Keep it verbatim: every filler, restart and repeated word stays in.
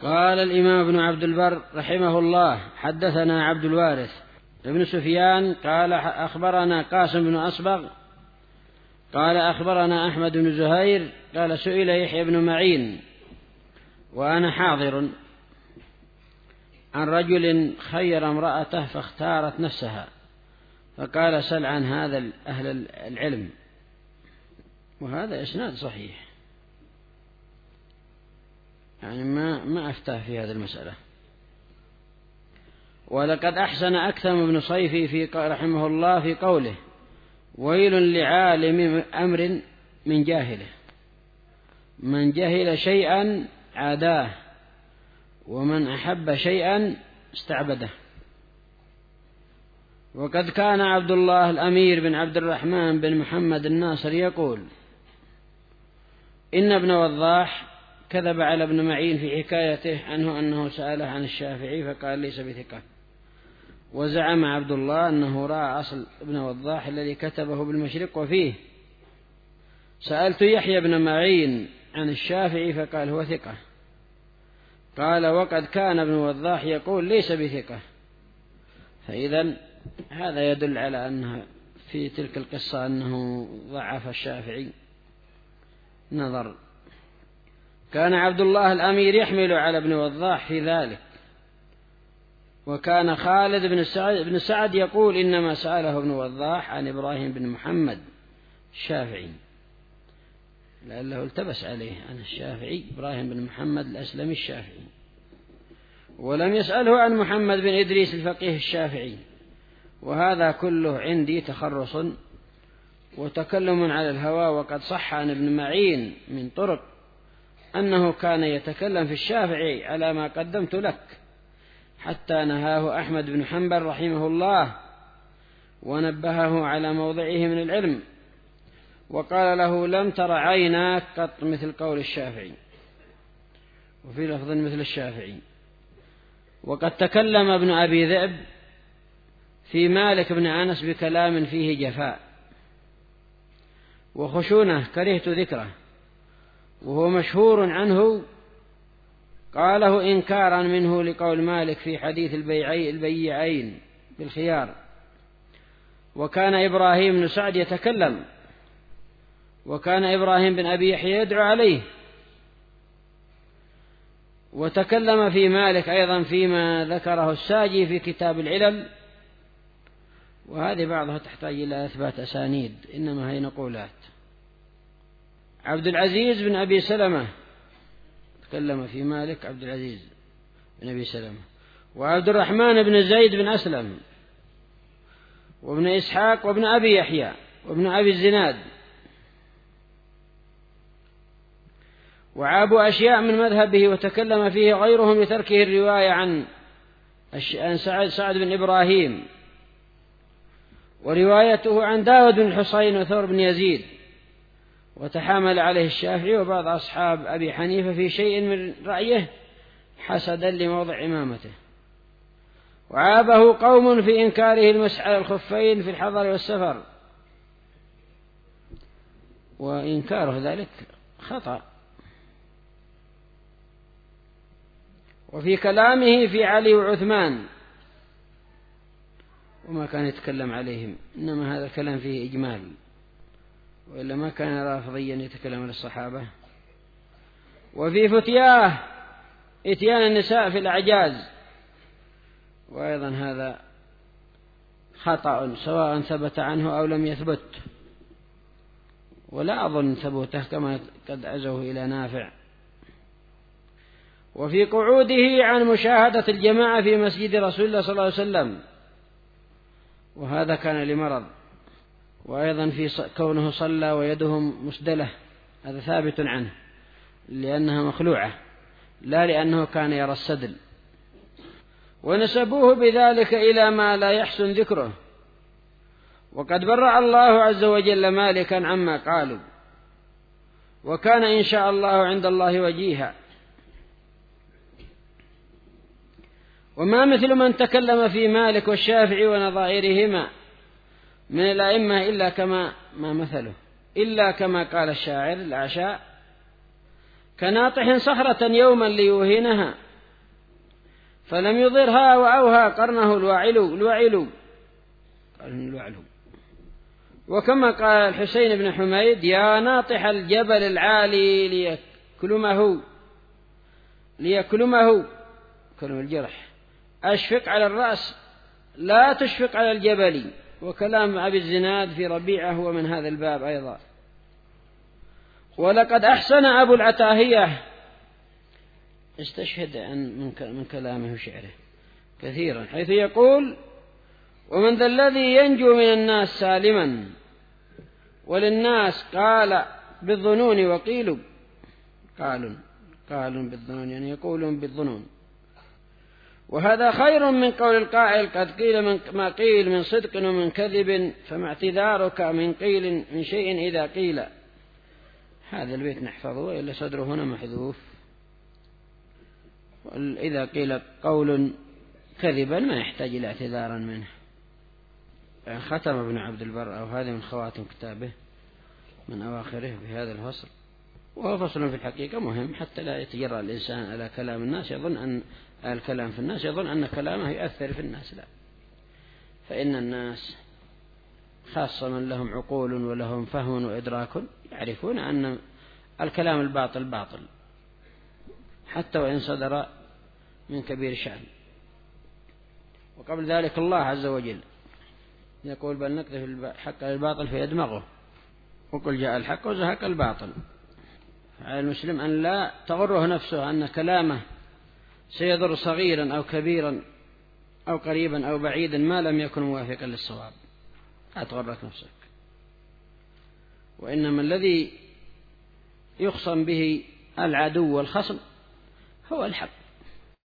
قال الإمام ابن عبد البر رحمه الله: حدثنا عبد الوارث ابن سفيان قال أخبرنا قاسم بن أصبغ قال أخبرنا أحمد بن زهير قال سئل يحيى بن معين وأنا حاضر عن رجل خير امرأته فاختارت نفسها، فقال: سل عن هذا أهل العلم. وهذا إسناد صحيح، يعني ما ما أفتاه في هذه المسألة. ولقد أحسن أكثم بن صيفي في رحمه الله في قوله: ويل لعالم أمر من جاهله، من جهل شيئا عاداه، ومن أحب شيئا استعبده. وقد كان عبد الله الأمير بن عبد الرحمن بن محمد الناصر يقول: إن ابن وضاح كذب على ابن معين في حكايته عنه أنه سأله عن الشافعي فقال ليس بثقة. وزعم عبد الله أنه رأى أصل ابن وضاح الذي كتبه بالمشرق وفيه: سألت يحيى بن معين عن الشافعي فقال هو ثقة. قال: وقد كان ابن وضاح يقول ليس بثقة. فإذا هذا يدل على أنه في تلك القصة أنه ضعف الشافعي نظر. كان عبد الله الأمير يحمل على ابن وضاح في ذلك. وكان خالد بن سعد, بن سعد يقول: إنما سأله ابن وضاح عن إبراهيم بن محمد الشافعي، لأنه التبس عليه عن الشافعي إبراهيم بن محمد الأسلمي الشافعي، ولم يسأله عن محمد بن إدريس الفقيه الشافعي. وهذا كله عندي تخرص وتكلم على الهوى. وقد صح عن ابن معين من طرق أنه كان يتكلم في الشافعي على ما قدمت لك، حتى نهاه أحمد بن حنبل رحمه الله ونبهه على موضعه من العلم، وقال له: لم تر عيناك قط مثل قول الشافعي، وفي لفظ مثل الشافعي. وقد تكلم ابن أبي ذئب في مالك بن أنس بكلام فيه جفاء وخشونة كرهت ذكره، وهو مشهور عنه، قاله إنكارا منه لقول مالك في حديث البيعين بالخيار. وكان إبراهيم بن سعد يتكلم، وكان إبراهيم بن أبي يحيى يدعو عليه. وتكلم في مالك أيضا فيما ذكره الساجي في كتاب العلل، وهذه بعضها تحتاج إلى إثبات أسانيد، إنما هي نقولات. عبد العزيز بن أبي سلمة تكلم في مالك، عبد العزيز بن أبي سلمة، وعبد الرحمن بن زيد بن أسلم، وابن إسحاق، وابن أبي يحيى، وابن أبي الزناد، وعابوا أشياء من مذهبه وتكلم فيه غيرهم لتركه الرواية عن سعد, سعد بن إبراهيم، وروايته عن داود بن الحصين وثور بن يزيد. وتحامل عليه الشافعي وبعض أصحاب أبي حنيفة في شيء من رأيه حسدا لموضع إمامته. وعابه قوم في إنكاره المسح على الخفين في الحضر والسفر، وإنكاره ذلك خطأ. وفي كلامه في علي وعثمان وما كان يتكلم عليهم، إنما هذا الكلام فيه إجمال، وإلا ما كان رافضيا يتكلم عن الصحابة. وفي فتياه إتيان النساء في الأعجاز، وأيضا هذا خطأ سواء ثبت عنه أو لم يثبت، ولا أظن ثبوته كما قد عزوه إلى نافع. وفي قعوده عن مشاهدة الجماعة في مسجد رسول الله صلى الله عليه وسلم، وهذا كان لمرض. وأيضا في كونه صلى ويدهم مسدلة، هذا ثابت عنه لأنها مخلوعة، لا لأنه كان يرى السدل. ونسبوه بذلك إلى ما لا يحسن ذكره. وقد برأ الله عز وجل مالكا عما قالوا، وكان إن شاء الله عند الله وجيها. وما مثل من تكلم في مالك والشافعي ونظائرهما من الأئمة إلا كما ما مثله إلا كما قال الشاعر الأعشاء: كناطح صخرة يوما ليوهنها فلم يضرها وأوهى قرنه الواعل الواعل الواعل. وكما قال الحسين بن حميد: يا ناطح الجبل العالي ليكلمه ليكلمه كلم الجرح، أشفق على الرأس لا تشفق على الجبل. وكلام أبي الزناد في ربيعة هو من هذا الباب أيضا. ولقد أحسن أبو العتاهية، استشهد من كلامه وشعره كثيرا، حيث يقول: ومن ذا الذي ينجو من الناس سالما، وللناس قال بالظنون وقيل قال قال بالظنون، يعني يقولون بالظنون. وهذا خير من قول القائل: قد قيل من ما قيل من صدق ومن كذب، فما اعتذارك من قيل من شيء إذا قيل. هذا البيت نحفظه، إلا صدره هنا محذوف. إذا قيل قول كذبا ما يحتاج إلى اعتذارا منه. ختم ابن عبد البر، أو هذه من خواتم كتابه من أواخره بهذا الفصل، وهو فصل في الحقيقة مهم حتى لا يتجرأ الإنسان على كلام الناس يظن أن الكلام في الناس يظن أن كلامه يؤثر في الناس. لا، فإن الناس خاصة من لهم عقول ولهم فهم وإدراك يعرفون أن الكلام الباطل باطل حتى وإن صدر من كبير شأن. وقبل ذلك الله عز وجل يقول: بل نقذف الحق للباطل فيدمغه وقل جاء الحق وزهق الباطل. على المسلم أن لا تغره نفسه أن كلامه سيضر صغيرا أو كبيرا أو قريبا أو بعيدا ما لم يكن موافقا للصواب. لا تغرك نفسك، وإنما الذي يخصم به العدو والخصم هو الحق.